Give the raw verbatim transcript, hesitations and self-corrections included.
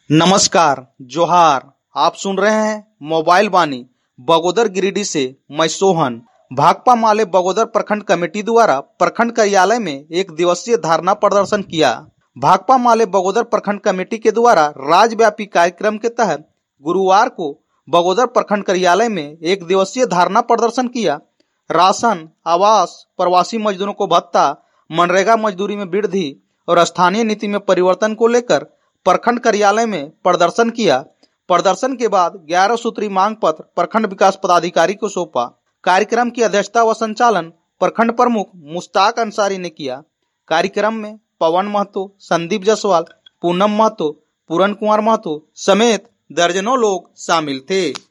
नमस्कार, जोहार। आप सुन रहे हैं मोबाइल वाणी बगोदर गिरिडीह से। मैं सोहन। भाकपा माले बगोदर प्रखंड कमेटी द्वारा प्रखंड कार्यालय में एक दिवसीय धरना प्रदर्शन किया। भाकपा माले बगोदर प्रखंड कमेटी के द्वारा राज्यव्यापी कार्यक्रम के तहत गुरुवार को बगोदर प्रखंड कार्यालय में एक दिवसीय धरना प्रदर्शन किया। राशन, आवास, प्रवासी मजदूरों को भत्ता, मनरेगा मजदूरी में वृद्धि और स्थानीय नीति में परिवर्तन को लेकर प्रखंड कार्यालय में प्रदर्शन किया। प्रदर्शन के बाद ग्यारह सूत्री मांग पत्र प्रखंड विकास पदाधिकारी को सौंपा। कार्यक्रम की अध्यक्षता व संचालन प्रखंड प्रमुख मुश्ताक अंसारी ने किया। कार्यक्रम में पवन महतो, संदीप जायसवाल, पूनम महतो, पूरन कुमार महतो समेत दर्जनों लोग शामिल थे।